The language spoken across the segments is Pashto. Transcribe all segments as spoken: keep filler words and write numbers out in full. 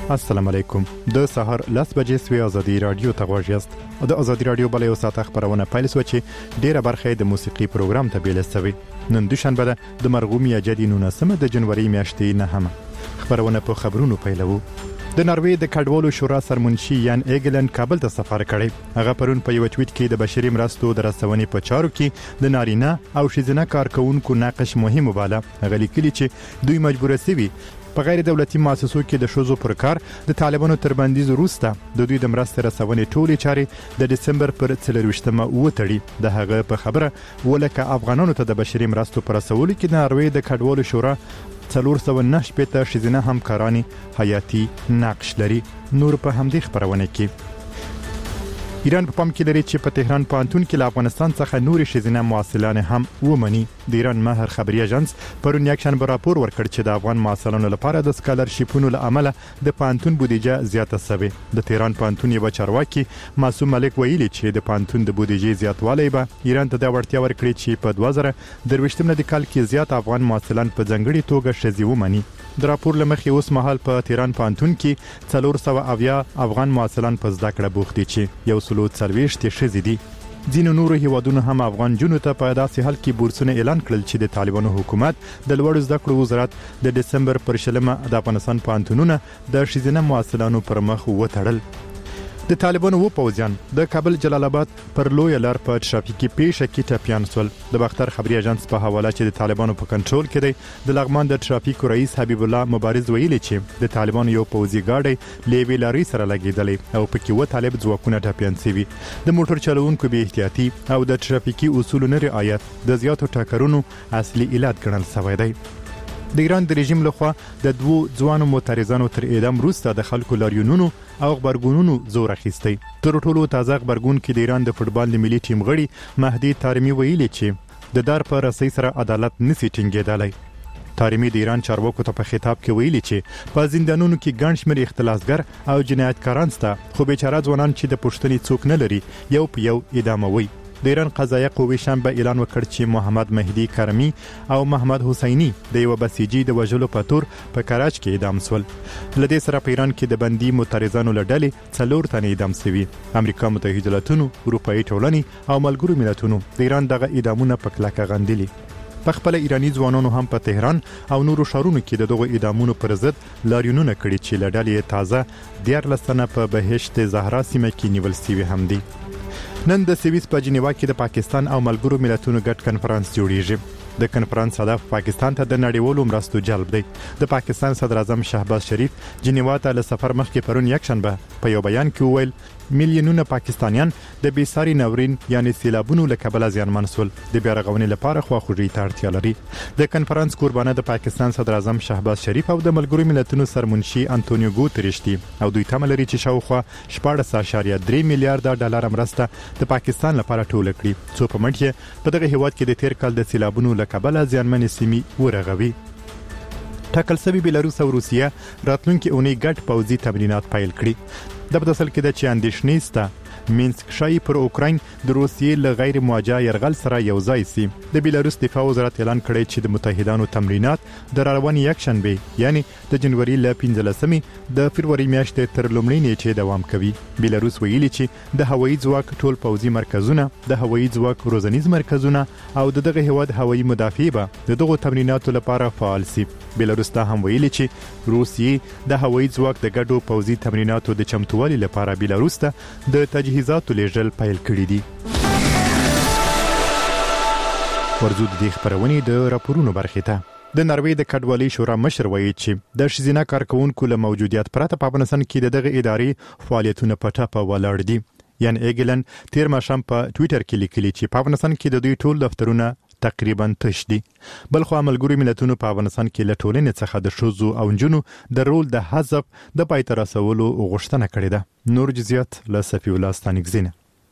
السلام علیکم. د سحر لاس بجې سوي ازادي رادیو ته غواړئ. د ازادي رادیو بلې وساته خبرونه پایل سو چې ډیره برخه د موسیقي پروګرام ته بیل سوي. نن دوشنبه ده د مرغوم یا جدي نونسمه د جنوري میاشتې نه هم خبرونه په خبرونو پیلوو. د ناروې د کډوالو شورا سرمنشي یان ایګلن کابل ته سفر کړی. هغه پرون په یو ټویټ کې د بشري مرستو د رسونې په چارو کې د نارینه او ښځینه کارکونکو نقش مهم وباله. هغه لیکلي چې دوی مجبور سوي په غیر دولتي مؤسسو کې د شوزو پر کار د طالبانو تر بندیز وروسته د دوی د مرستې رسونې ټولې چارې د دسمبر پر څلرویشتمه وتړي. د هغه په خبره ولکه افغانانو ته د بشري مرستو پر رسولو کې د ناروې د کډوالو شورا څلور سوه نه شپېته ښځینه همکارانې حیاتي نقش لري. نور په همدې خبرونه کې ایران په پام کې لري چې په تهران پوهنتون کې له افغانستان څخه نورې ښځینه محصلان هم ومني. د ایران مهر خبري اژانس پرون یکشنبه راپور ورکړ چې د افغان محصلانو لپاره د سکالرشیپونو له امله د پوهنتون بودیجه زیاته شوه. د تهران پوهنتون یو چارواکي معصوم ملک ویلي چې د پوهنتون د بودیجې زیاتوالی به ایران ته د وړتیا ورکړي چې په دوه زره درویشتم کال کې زیات افغان محصلان په ځنګړي توګه ښځې ومني. د راپور لمخې اوس مهال په تهران پوهنتون کې څلور سوه اویا افغان محصلان په زده کړه بوخت دي چې یو سلو څلوېښت ښځې دي. ځینو نورو هیوادونو هم افغان جنونو ته په داسې حال کې بورسونه اعلان کړل چې د طالبانو حکومت د لوړو زده کړو وزارت د دسمبر پر شلمه د افغانستان پوهنتونونه د ښځینه محصلانو پر مخ وتړل. د طالبانو و پوځیان د کابل جلال آباد پر لوی لار په ترافیکي پیښه کې ټپیان شول. د باختر خبري اژانس په حواله چې د طالبانو په کنټرول کې دی د لغمان د ترافیکو رئیس حبیب الله مبارز ویلي چې د طالبانو یو پوځي ګاډی لیوی لاري سره لګیدلی او پکې و طالب ځواکونه ټپیان شوي. د موټر چلوونکو بې احتیاطي او د ترافیکي اصولو نه رعایت د زیاتو ټکرونو اصلي علت ګڼل شوی دی. د ایران د رژیم لخوا د دوو ځوانو معترضانو تر اعدام وروسته د خلکو لاریونونو او خبرګونونو زور اخیستی. تر ټولو تازه خبرګون کې د ایران د فوټبال د ملي ټیم غړي مهدي طارمی ویلي چې د دار په رسۍ سره عدالت نسی ټینګېدلی. طارمی د ایران چارواکو ته په خطاب کې ویلي چې په زندانونو کې ګڼ شمېر اختلاسګر او جنایتکاران شته خو بیچاره ځوانان چې د پوښتنې څوک نه لري یو په یو اعداموي. د ایران قضایه قوې شنبه اعلان وکړ چې محمد مهدي کرمی او محمد حسینی د یو بسیجي د وژلو په تور په کراچ کې اعدام شول. لدې سره په ایران کې د بندي معترضانو لړلې څلور تنه اعدام شوي. امریکا متحده ایالاتونو، اروپאי ټولنې او ملګرو ملتونو د ایران دغه اعدامونه په کلکه غندلي. په خپل ایرانی ځوانانو هم په تهران او نورو ښارونو کې د دغو اعدامونو پر ضد لاریونونه کړي چې لړلې تازه دیارلس تنه په بهشت زهرا سیمه کې نیول شوي هم دي. نن د سویس په جنیوا کې د پاکستان او ملګرو ملتونو ګډ کنفرانس جوړیږي. د کنفرانس هدف پاکستان ته د نړیوالو مرستو جلب دی. د پاکستان صدر اعظم شهباز شریف جنیوا ته له سفر مخکې پرون یکشنبه په یو بیان کې وویل میلیونونه پاکستانیان د بیساري ناورین یعنی سیلابونو له کبله زیانمن شول. د بیا رغونې لپاره خواخوږۍ ته اړتیا لري. د کنفرانس قربانه د پاکستان صدر اعظم شهباز شریف او د ملګرو ملتونو سرمنشي انټونیو ګوتریش دي او دوی تمه لري چې شاوخوا شپاړس اعشاریه درې میلیارډ ډالر مرسته د پاکستان لپاره ټوله کړي څو په منځ کې په دغه هیواد کې د تیر کال د سیلابونو له کبله زیانمنې سیمې ورغوي. ټاکل شوي بیلاروس او روسیه راتلونکي اونۍ ګډ پوځي تمرینات پیل کړي. د په اصل کې د چې اندېښنې سته مینسک شای پر اوکراین د روسیې له غیر موجه یرغل سره یو ځای سي. د بیلاروس دفاع وزارت اعلان کړی چې د متحدانو تمرینات د روانې یکشنبه یعنی د جنوري له پنځلسمې د فروری میاشتې تر لومړۍ نیټې دوام کوي. بیلاروس ویلي چې د هوایي ځواک ټول پوځي مرکزونه، د هوایي ځواک روزنیز مرکزونه او د دغه هیواد هوایي مدافع به د دغو تمریناتو لپاره فعال سي. بیلاروس ته هم ویلي چې روسیې د هوایي ځواک د ګډو پوځي تمریناتو د چمتووالي لپاره بیلاروس ته د تجهیزاتو لیږل پیل کړي دي. ورځو د دې خبرونې د راپورونو برخې ته. د ناروې د کډوالۍ شورا مشر وایي چې د ښځینه کارکونکو له موجودیت پرته په افغانستان کې دغه ادارې فعالیتونه په ټاپه ولاړ دي. یان ایګلن تیر ماښام په ټویټر کې لیکلي چې په افغانستان کې د دوی ټول دفترونه تقریبا تش دي. بل خو ملګرو ملتونو په افغانستان کې له ټولنې څخه د ښځو او نجونو د رول د حذف د پای ته رسولو غوښتنه کړې ده. نور جزئیات له صفی الله ستانکزینه.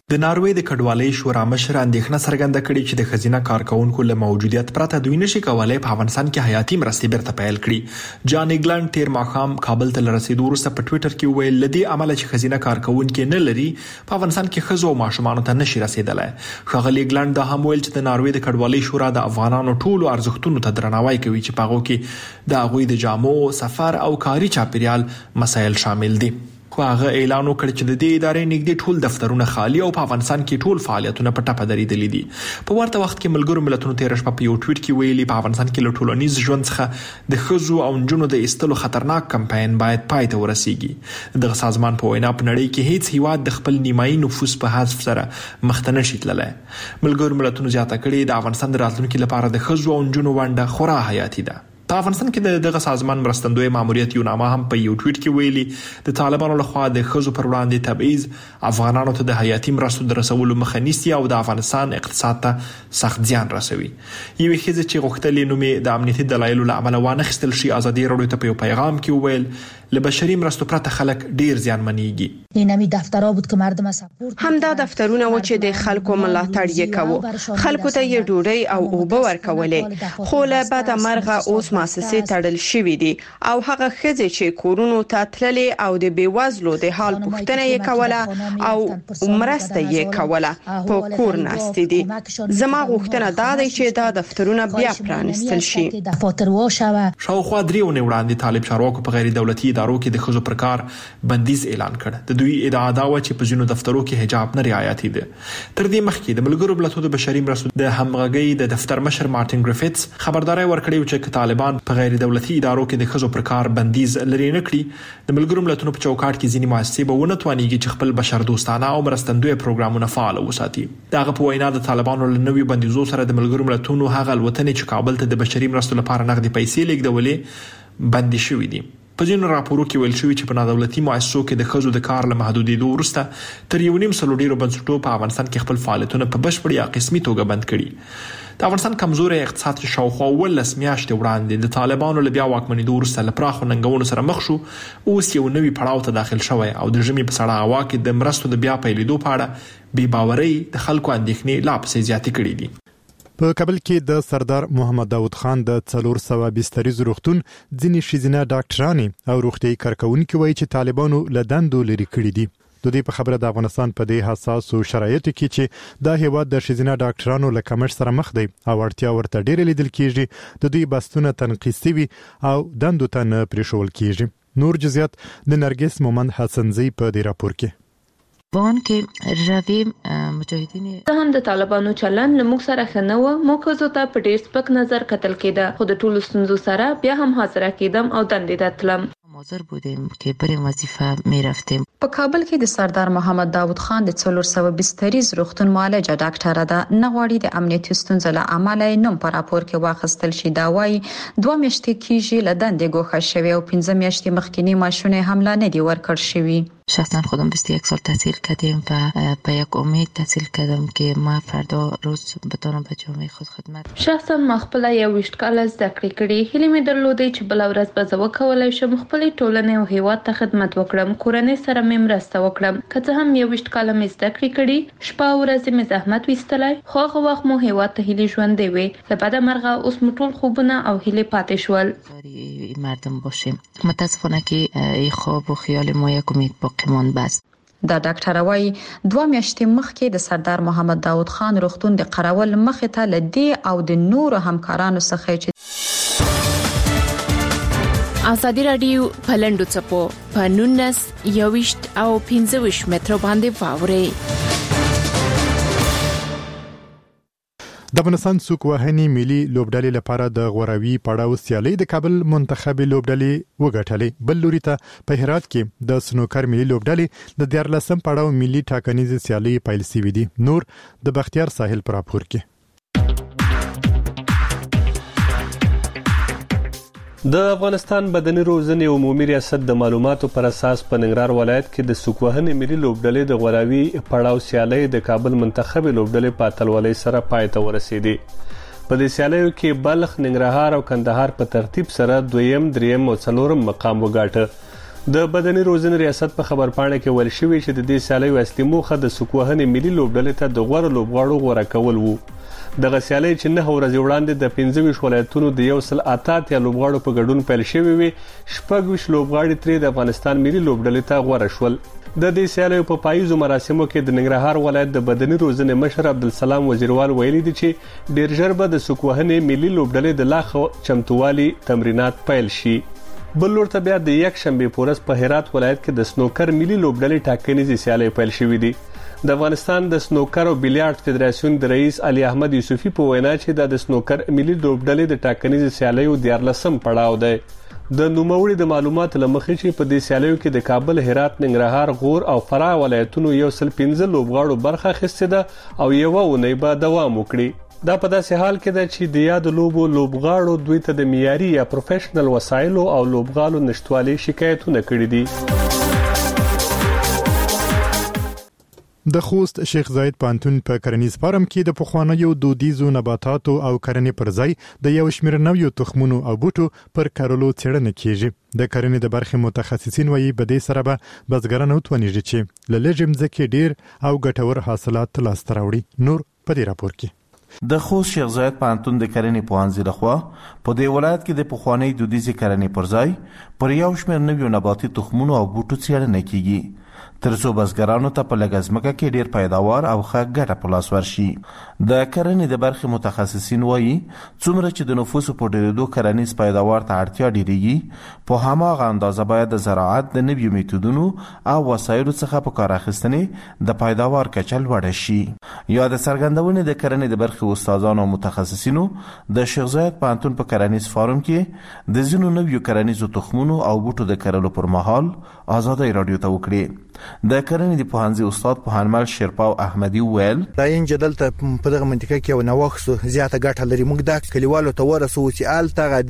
د ناروې د کډوالۍ شورا مشر اندېښنه څرګنده کړې چې د ښځینه کارکونکو له موجودیت پرته دوی نشي کولای په افغانستان کې حیاتي مرستې بیرته پیل کړي. جان ایګلند تیر ماښام کابل ته رسیدو وروسته په ټویټر کې وویل لدې عمله چې ښځینه کارکونکو نه لري په افغانستان کې ښځو او ماشومانو ته نشي رسیدلای. ښاغلي ایګلند دا هم ویل چې د ناروې د کډوالۍ شورا د افغانانو ټولو ارزښتونو ته درناوی کوي چې په هغو کې د هغوی د جامو، سفر او کاري چاپیریال مسایل شامل دي. خو هغه اعلان وکړ چې د دې ادارې نږدې ټول دفترونه خالی او په افغانستان کې ټول فعالیتونه په ټپه درېدلي دي. په ورته وخت کې ملګرو ملتونو تیر شپه په یو ټویټ کې ویلي په افغانستان کې له ټولنیز ژوند څخه د ښځو او نجونو د ایستلو خطرناک کمپاین باید پای ته ورسیږي. دغه سازمان په وینا په نړۍ کې هیڅ هیواد د خپل نیمایي نفوس په حذف سره مخ ته نشي تللی. ملګرو ملتونو زیاته کړې د افغانستان د راتلونکي لپاره د ښځو او نجونو ونډه خورا حیاتي ده. په افغانستان کې دغه سازمان مرستندوی ماموریت یو نامه هم په یو ټویټ کې ویلي د طالبانو لخوا د ښځو پر وړاندې تبعیض افغانانو ته د حیاتي مرستو د رسولو مخه نیسي او د افغانستان اقتصاد ته سخت زیان رسوي. یوې ښځې چې غوښتلې نوم یې د امنیتي دلایلو له امله وانخیستل شي ازادي راډیو ته په یو پیغام کې وویل له بشري مرستو پرته خلک ډیر زیانمنېږي. اینمی دفترها بود که مردم سپورت همدا دفترونه و چې د خلکو ملاتړ یې کوو، خلکو ته یې ډوډۍ او اوبه ورکولې، خو له بده مرغه اوس مؤسسې تړل شوې دي او هغه ښځې چې کورونو ته تللې او د بیوزلو د حال پوښتنه یې کوله او مرسته یې کوله په کور ناستې دي. زما غوښتنه دا ده چې دا دفترونه بیا پرانستل شي. شاوخوا درې اونۍ وړاندې طالب چارواکو په غیر دولتي ادارو کې د ښځو پر کار بندیز اعلان کړ. د دوی ادعا دا و چې په ځینو دفترو کې حجاب نه رعایتي ده. تر دې مخکې د ملګرو ملتونو د بشري مرستو د همغږۍ د دفتر مشر مارټین ګریفټس خبرداري ورکړې چې طالبان په غیر دولتي ادارو کې د ښځو پر کار بندیز لري نه کړي، د ملګرو ملتونو په چوکاټ کې ځینې مؤسسې به ونه توانیږي چې خپل بشردوستانه او مرستندوی پروګرامونه فعال وساتي. دغه په وینا د طالبانو له نویو بندیزو سره د ملګرو ملتونو هغه الوتنې چې کابل ته د بشري مرستو لپاره نغدي پیسې لیږدولې بندي شوې دي. په ځینو راپورو کې ویل شوی چې په نادولتي مؤسسو کې د ښځو د کار له محدودېدو وروسته تر یو نیم سلو ډیرو بنسټونو په افغانستان کې خپل فعالیتونه په بشپړ یا قسمي توګه بند کړي. د افغانستان کمزوري اقتصاد چې شاوخوا ولس میاشتې وړاندې د طالبانو له بیا واکمنېدو وروسته له پراخو ننګونو سره مخ شو، اوس یو نوي پړاو ته داخل شوی او د ژمي په سړه هوا کې د مرستو د بیا پیلېدو په اړه بې باورۍ د خلکو اندېښنې لا پسې زیاتې کړې دي. په کابل کې د سردار محمد داود خان د څلور سوه بستریز روغتون ځینې ښځینه ډاکټرانې او روغتیايي کارکونکي وایي چې طالبانو له دندو لرې کړي دي. د دې په خبره د افغانستان په دې حساسو شرایطو کې چې دا هیواد د ښځینه ډاکټرانو له کمښت سره مخ دی او اړتیا ورته ډېره لیدل کېږي، د دوی بحثونه تنقید شوي او دندو ته نه پرېښول کېږي. نور جزئیات د نرګس مومند حسنزی په دې راپور کې. بان کې روي مجاهدین ته هم د طالبانو چلن له موږ سره ښه نه و، موږ ښځو ته په ډېر سپک نظر کتل کېده، خو د ټولو ستونزو سره بیا هم حاضره کېدم او دندې ته تلم. حاضر بودیم که بریم وظیفه می رفتیم. په کابل کې د سردار محمد داود خان د څلور سوه بستریز روغتون معالجه ډاکټره ده، نه غواړي د امنیتي ستونزو له امله نوم په راپور کې واخیستل شي. دا وایي دوه میاشتې کېږي له دندې ګوښه شوې او پنځه میاشتې مخکینی معاشونه هم لا نه دي ورکړل شوي. شخصا خودم بیست و یک سال تحصیل کردیم و به یک امید تحصیل کردم که ما فردا روز بتونم به جامعه خود خدمت. شخصا ما خپل یو ویشت کال زده کړې کړې، هیله مې درلودې چې بل ورځ به زه وکولای شم خپل ټولنې او هیواد ته خدمت وکړم، کورنۍ سره مې مرسته وکړم. که څه هم یو ویشت کال مې زده کړې کړې، شپه او ورځ مې زحمت ویستلای، خو هغه وخت مو هیواد ته هیلې ژوندۍ وې. له بده مرغه اوس مو ټول خوبونه او هیلې پاتې شول. مردم باشیم متاسفانه که این خواب و خیال ما یک امید باقی ماند بس. دا ډاکټر وايي دوه میاشتې مخکې د سردار محمد داود خان روغتون د قراول مخې ته لدی او د نورو همکارانو څخه چې ازادي رادیو پلندو چپو پنونس یوشت او پنځه ویشت متر باندې واوري. د افغانستان څوک وهني ملي لوبډلې لپاره د غوراوي پړاو سیالي د کابل منتخب لوبډلې وګټلې. بل لوري ته په هرات کې د سنوکر ملي لوبډلې د دیارلسم پړاو ملي ټاکنیز سیالي پیل شوې دي. نور د بختیار ساحل پر راپور کې. د افغانستان بدني روزنې عمومي ریاست د معلوماتو پر اساس په ننګرهار ولایت کې د سوکوهنې ملي لوبډلې د غوراوي پړاو سیالي د کابل منتخب لوبډلې په اتلولۍ سره پای ته ورسېدې. په دې سیالیو کې بلخ، ننګرهار او کندهار په ترتیب سره دویم، دریم او څلورم مقام وګاټه. د بدني روزنې ریاست په خبرپاڼه کې ویل شوی چې د دې سیالیو اصلي موخه د سکوهنې ملي لوبډلې ته د غوړ لوبغاړو غوړه کول وو. د غسیالي چې نه ورځې وړاندې د پنځه ویشت ولایتونو د یو سل اته یا لوبغاړو په ګډون پیل شوی وي، شپږ ویشت لوبغاړي ترې د افغانستان ملي لوبډلې ته غوړه شول. د دې سیالیو په پاییزو مراسمو کې د ننګرهار ولایت د بدني روزنې مشر عبدالسلام وزیروال ویلي دي چې ډیر ژر به د سکوهنې ملي لوبډلې د لاخو چمتووالي تمرینات پیل شي. بل لور ته بیا د یک شنبه پورس په هرات ولایت کې د سنوکر ملي لوبډلې ټاکنیزې سیالۍ پیل شوې دي. د افغانستان د سنوکر او بیلیارډ فدراسیون د رئیس علي احمد یوسفي په وینا چې د سنوکر ملي لوبډلې د ټاکنیزې سیالیو دیارلسم پړاو دی. د نوموړي د معلوماتو لمخې چې په دې سیالیو کې د کابل، هرات، ننګرهار، غور او فراه ولایتونو یو سل پنځه لوبغاړو برخه اخیستې ده او یو اونۍ به دوام وکړي. دا په داسې حال کې ده چې د یاد لوبو لوبغاړو دوی ته د معیاري یا پروفیشنل وسایلو او لوبغالو نشټوالي شکایتونه کړي دي. د خوست شیخ زاید پانتون په کرنیز فارم کې د پخوانیو دودیزو نباتاتو او کرنې پر ځای د یو شمېر نویو تخمونو او بوټو پر کرلو څېړنه کیږي. د کرنې د برخې متخصصین وایي په دې سره به بزګران وتوانیږي چې له لږې مځکې ډیر او ګټور حاصلات لاسته راوړي. نور په دې راپور کې د خوست شیخ زاید پانتون د کرنې پوهنځي لخوا په دې ولایت کې د پخوانۍ دودیزې کرنې پر ځای پر یو شمېر نویو نباتي تخمونو او بوټو څېړنه کیږي ترڅو بزګرانو ته په لږه ځمکه کې ډیر پیداوار او ښه ګټه په لاس ورشي. د کرنې د برخې متخصصین وایي څومره چې د نفوسو په ډیرېدو کرنیز پیداوار ته اړتیا ډیریږي، په هماغه اندازه باید د زراعت د نویو میتودونو او وسایلو څخه په کار اخیستنې د پیداوار کچه لوړه شي. یا د څرګندونې د کرنې د برخې استادانو او متخصصینو د شیخ زاید پوهنتون په کرنیز فارم کې د ځینو نویو کرنیزو تخمونو او بوټو د کرلو پر مهال آزادۍ رادیو ته وکړي. د کرنې د پوهنځي استاد پوهنمل شیرپاو احمدي ویل دا انجه دلته په دغه منطقه کې یو نوښت زیاته ګټه لري. موږ د کلیوالو ته ورسو چې آلته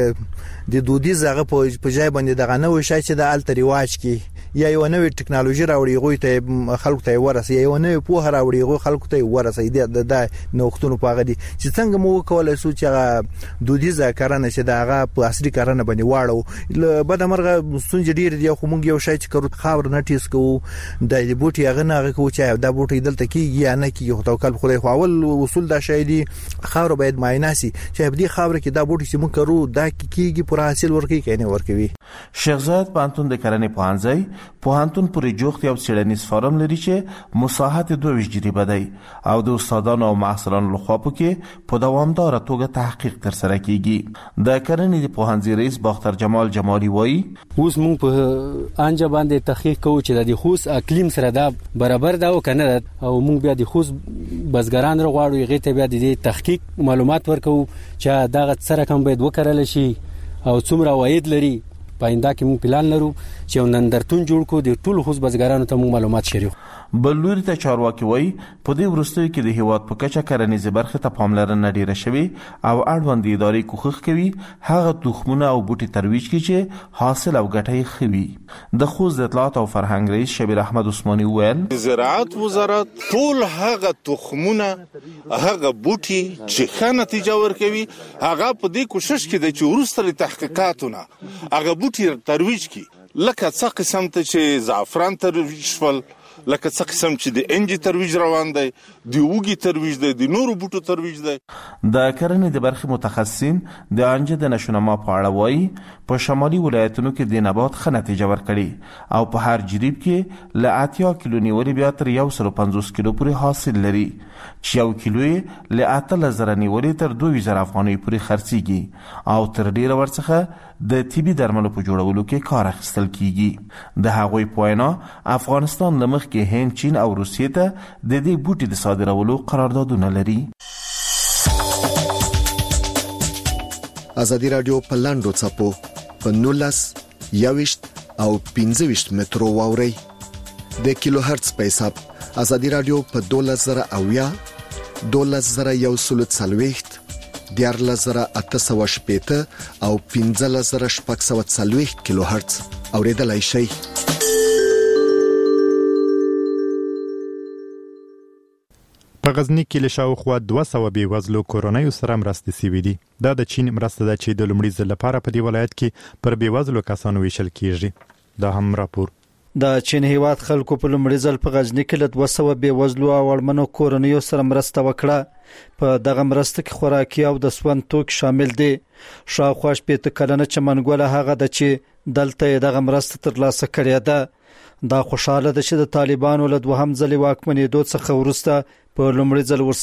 د د دودیز هغه په ځای باندې دغه نوې شی چې د آلته رواج کې یا یو نوې ټکنالوژي راوړي غوي ته خلکو ته ورسي، یا یو نوې پوهه راوړي غوي خلکو ته ورسي. د د نوښتونو په غدي چې څنګه مو کولای سو چې دودیز کرنه چې دغه په اصلي کرنه باندې واړو. بده مرغه سونج ډیر دی خو موږ یو شی چې کړو خاور نه ټیس کو د بوټي هغه نه کو چې د بوټي دلته کې یا نه کې یو توکل خدای خو اول اصول دا شی دی خاور باید معاینه سي چې په دې خاور کې دا بوټي چې موږ کړو دا کېږي پر حاصل ورکړي کنه ورکوي. شیخ زاید پوهنتون د کرنې پوهنځي پوهنتون پورې جوخت یو څېړنیز فارم لري چې مساحت دوه ویشت جریبه دی او د استادانو او محصلانو لخوا پکې په دوامداره توګه تحقیق ترسره کیږي. د کرنې د پوهنځي رئیس باختر جمال جمالي وایي اوس موږ په انجه باندې تحقیق کوو چې د خوست اقلیم سره دا برابر دا او کنه او موږ بیا د خوست بزګران رغواړو هغه ته بیا د تحقیق معلومات ورکو چې دا غت سره کوم باید وکړل شي او څومره واید لري. پاینده کې موږ پلان لرو چې نندرتون جوړ کو د ټولو خوست بزګرانو ته موږ معلومات شریکو. بل لوري ته چارواکي وایي په دې وروستیو کې د هیواد په کچه کرنیزې برخې ته پاملرنه ډیره شوې او اړوند ادارې کوښښ کوي هغه تخمونه او بوټي ترویج کړي چې حاصل او ګټه یې ښه وي. د خوست د اطلاعات او فرهنګ رئیس شبیر احمد عثماني ویل زراعت وزارت ټول هغه تخمونه هغه بوټي چې ښه نتیجه ورکوي هغه په دې کوشش کې د چې وروسته تحقیقاتونه هغه بوټي ترویج کړي، لکه څه قسم ته چې زعفران ترویج شول، لکه څه قسم چې د انجی ترویج روان دی، د وګي ترویج دی، د نورو بوټو ترویج دی. د کرنې د برخې متخصصین د انجه د نشونما په اړه وایي په شمالي ولایتونو کې د نبات ښه نتیجه ورکړي او په هر جریب کې له اتیا کیلو نیولې بیا تر یو سل پنځوس کیلو پورې حاصل لري چې یو کیلو یې له اتلس زره نیولې تر دوه زره افغانۍ پورې خرڅیږي او تر ډیره ورڅخه د طبي درملو په جوړولو کې کار اخیستل کیږي. د هغوی په وینا افغانستان له مخکې هند، چین او روسیې ته د دې بوټي د صادرولو قراردادونه لري. ازادي رادیو په لاندو څپو په نولس یوشت او پنځه ویشت مترو واوري د کیلو هرتز په حساب ازادي رادیو په دولس زره اویا دولس زره یو سل څلوېښت دیارلس زره اته سوه شپېته او پنځلس زره شپږ سوه څلوېښت کیلو هرتز اوریدلای شئ. په غزنی کې له شاوخوا دوه سوه بېوزلو کورنیو سره مرستې شوې دي. دا د چین مرسته ده چې د لومړي ځل لپاره په دې ولایت کې پر بېوزلو کسانو ویشل کیږي. دا هم راپور. د چین هیواد خلکو په لومړي ځل په غزنی کې له دوه سوه بې وزلو او اړمنو کورنیو سره مرسته وکړه. په دغه مرسته کې خوراکي او د سون توک شامل دي. شاوخوا شپېته کلنه چمنګوله هغه د چې دلته دغه مرسته ترلاسه کړې ده. دا خوشاله ده چې د طالبانو له دوهم ځل واکمنېدو څخه وروسته په لومړي ځل ورسره